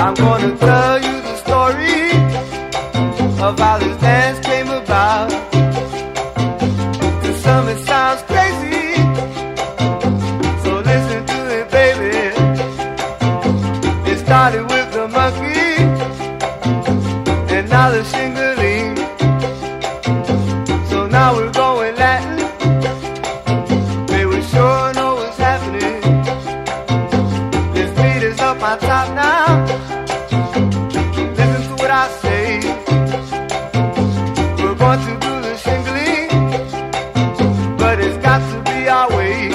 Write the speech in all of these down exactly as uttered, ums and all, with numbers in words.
I'm gonna tell you the story of how this dance came about. To some it sounds crazy, so listen to it, baby. It started with the monkey, and now the shingling. So now we're going Latin. They will sure know what's happening. This beat is up on top now. Listen to what I say. We're going to do the shingling, but it's got to be our way.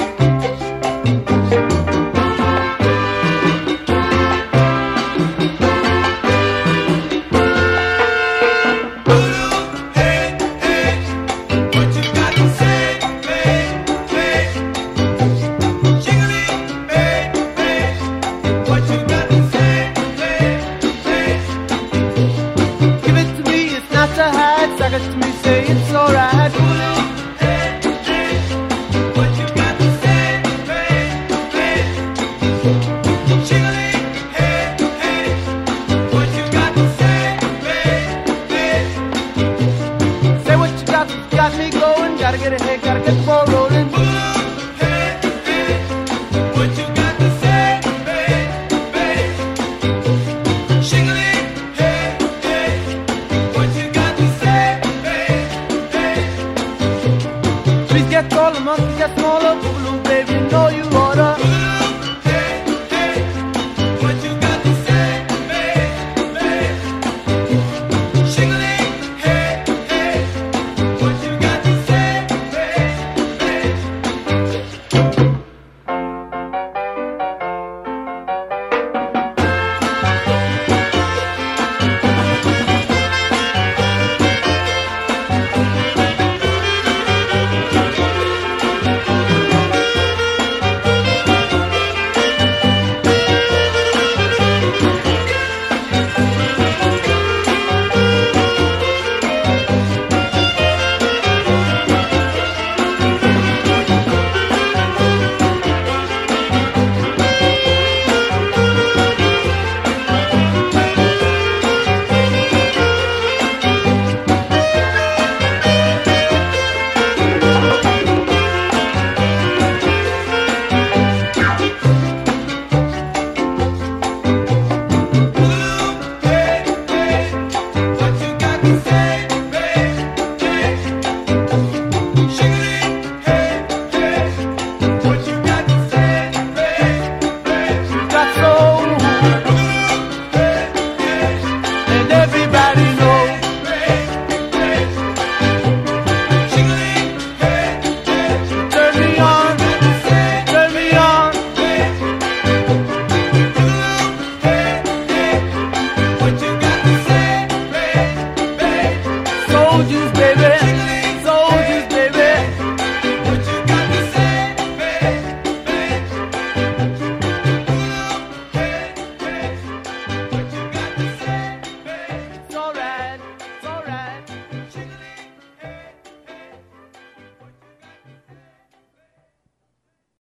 Suck it to me, say it's alright. Hey, hey, what you got to say, baby? Jiggly, hey, hey, what you got to say, baby? Say what you got, got me going. Gotta get ahead, gotta get the ball.